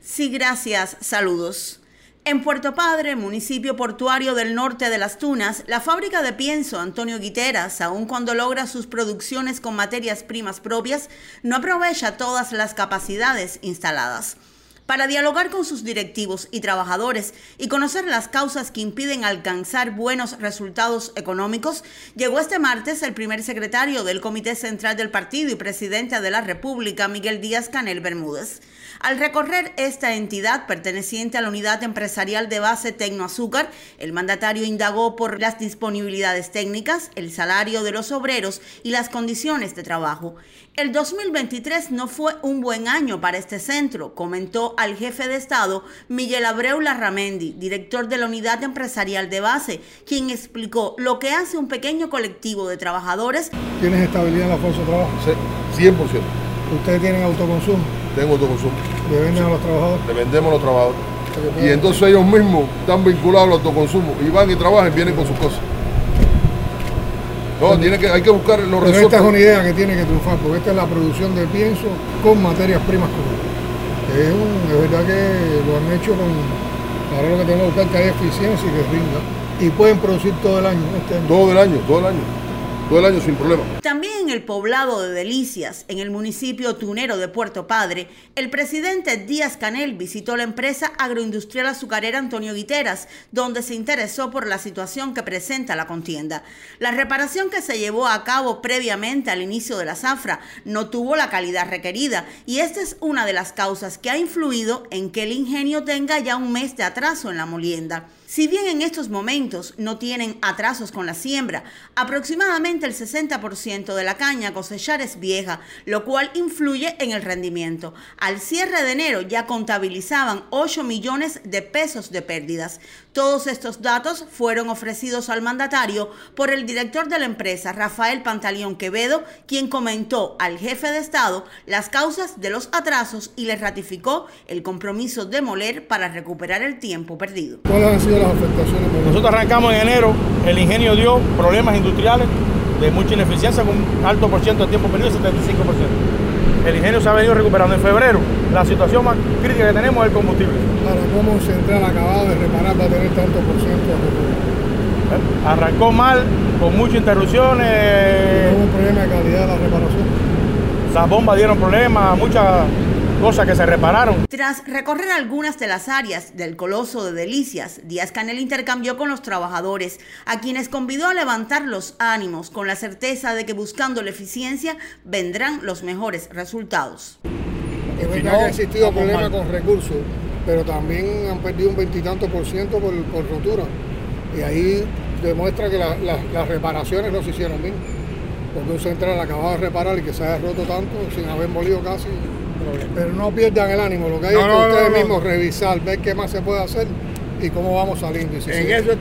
Sí, gracias. Saludos. En Puerto Padre, municipio portuario del norte de Las Tunas, la fábrica de pienso Antonio Guiteras, aun cuando logra sus producciones con materias primas propias, no aprovecha todas las capacidades instaladas. Para dialogar con sus directivos y trabajadores y conocer las causas que impiden alcanzar buenos resultados económicos, llegó este martes el primer secretario del Comité Central del Partido y presidente de la República, Miguel Díaz-Canel Bermúdez. Al recorrer esta entidad perteneciente a la unidad empresarial de base Tecnoazúcar, el mandatario indagó por las disponibilidades técnicas, el salario de los obreros y las condiciones de trabajo. El 2023 no fue un buen año para este centro, comentó al jefe de Estado Miguel Abreu Larramendi, director de la unidad empresarial de base, quien explicó lo que hace un pequeño colectivo de trabajadores. ¿Tienes estabilidad en la fuerza de trabajo? Sí, 100%. ¿Ustedes tienen autoconsumo? Tengo autoconsumo. ¿Le venden a los trabajadores? Le vendemos a los trabajadores. Y entonces ellos mismos están vinculados al autoconsumo y van y trabajan y vienen con sus cosas. No, hay que buscar los resortes. Esta es una idea que tiene que triunfar, porque esta es la producción de pienso con materias primas comunes. Es verdad que lo han hecho con... Ahora lo que tenemos que buscar es que haya eficiencia y que rinda. Y pueden producir todo el año. Todo el año. Todo el año sin problema. También en el poblado de Delicias, en el municipio tunero de Puerto Padre, el presidente Díaz-Canel visitó la empresa agroindustrial azucarera Antonio Guiteras, donde se interesó por la situación que presenta la contienda. La reparación que se llevó a cabo previamente al inicio de la zafra no tuvo la calidad requerida, y esta es una de las causas que ha influido en que el ingenio tenga ya un mes de atraso en la molienda. Si bien en estos momentos no tienen atrasos con la siembra, aproximadamente el 60% de la caña a cosechar es vieja, lo cual influye en el rendimiento. Al cierre de enero ya contabilizaban 8 millones de pesos de pérdidas. Todos estos datos fueron ofrecidos al mandatario por el director de la empresa, Rafael Pantaleón Quevedo, quien comentó al jefe de Estado las causas de los atrasos y le ratificó el compromiso de moler para recuperar el tiempo perdido. ¿Cuáles han sido las afectaciones? Nosotros arrancamos en enero, el ingenio dio problemas industriales de mucha ineficiencia con un alto por ciento de tiempo perdido, 75%. El ingenio se ha venido recuperando en febrero. La situación más crítica que tenemos es el combustible. Ahora, ¿cómo Central acabado de reparar va a tener tanto por ciento de recuperación? Arrancó mal, con muchas interrupciones. ¿Hubo un problema de calidad de la reparación? Esas bombas dieron problemas, muchas cosas que se repararon. Tras recorrer algunas de las áreas del Coloso de Delicias, Díaz-Canel intercambió con los trabajadores, a quienes convidó a levantar los ánimos con la certeza de que buscando la eficiencia vendrán los mejores resultados. Es verdad que ha existido problemas con recursos, pero también han perdido un 20 y tanto por ciento por rotura. Y ahí demuestra que las reparaciones no se hicieron bien. Porque un central acababa de reparar y que se haya roto tanto sin haber molido casi. Pero no pierdan el ánimo, lo que hay es que ustedes mismos revisar, ver qué más se puede hacer y cómo vamos saliendo. Y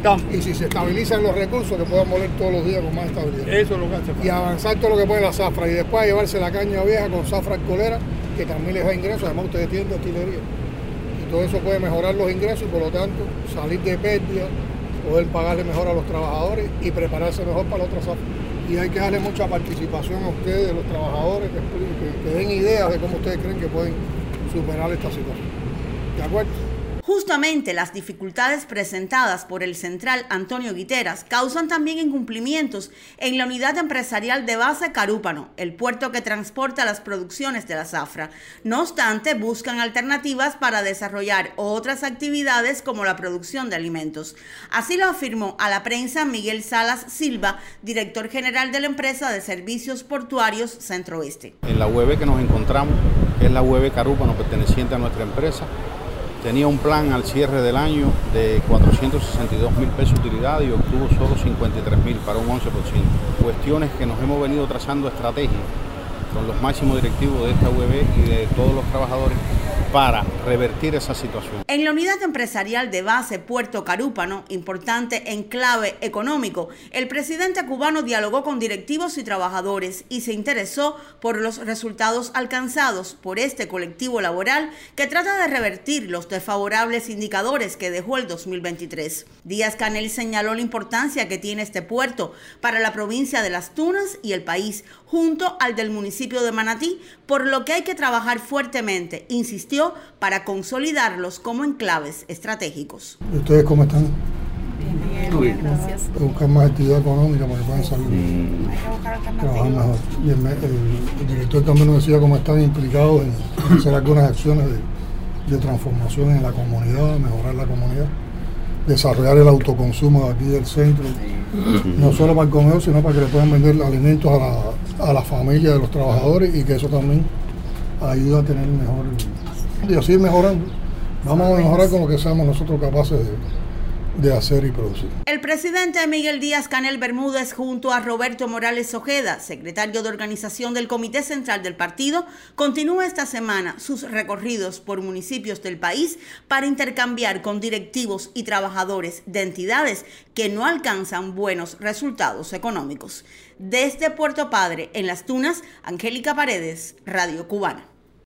si se estabilizan los recursos, que puedan moler todos los días con más estabilidad. Eso es lo que hace falta. Y avanzar todo lo que puede la zafra y después llevarse la caña vieja con zafra alcoholera, que también les da ingresos. Además, ustedes tienen destilería. Y todo eso puede mejorar los ingresos y por lo tanto salir de pérdida, poder pagarle mejor a los trabajadores y prepararse mejor para la otra zafra. Y hay que darle mucha participación a ustedes, los trabajadores, que den ideas de cómo ustedes creen que pueden superar esta situación. ¿De acuerdo? Justamente las dificultades presentadas por el central Antonio Guiteras causan también incumplimientos en la unidad empresarial de base Carúpano, el puerto que transporta las producciones de la zafra. No obstante, buscan alternativas para desarrollar otras actividades como la producción de alimentos. Así lo afirmó a la prensa Miguel Salas Silva, director general de la empresa de servicios portuarios Centro Oeste. En la UEB que nos encontramos, que es la UEB Carúpano perteneciente a nuestra empresa, tenía un plan al cierre del año de 462.000 pesos de utilidad y obtuvo solo 53.000 para un 11%. Cuestiones que nos hemos venido trazando estrategias con los máximos directivos de esta UEB y de todos los trabajadores para revertir esa situación. En la unidad empresarial de base Puerto Carúpano, importante enclave económico, el presidente cubano dialogó con directivos y trabajadores y se interesó por los resultados alcanzados por este colectivo laboral que trata de revertir los desfavorables indicadores que dejó el 2023. Díaz-Canel señaló la importancia que tiene este puerto para la provincia de Las Tunas y el país, junto al del municipio de Manatí, por lo que hay que trabajar fuertemente, insistió advirtió para consolidarlos como enclaves estratégicos. ¿Y ustedes cómo están? Bien, gracias. Buscar más actividad económica para que puedan salir trabajar mejor. Y el director también nos decía cómo están implicados en hacer algunas acciones de transformación en la comunidad, mejorar la comunidad, desarrollar el autoconsumo de aquí del centro, no solo para el comercio, sino para que le puedan vender alimentos a la familia de los trabajadores y que eso también ayuda a tener mejor. Y así mejorando. Vamos a mejorar con lo que seamos nosotros capaces de hacer y producir. El presidente Miguel Díaz-Canel Bermúdez, junto a Roberto Morales Ojeda, secretario de organización del Comité Central del partido, continúa esta semana sus recorridos por municipios del país para intercambiar con directivos y trabajadores de entidades que no alcanzan buenos resultados económicos. Desde Puerto Padre, en Las Tunas, Angélica Paredes, Radio Cubana.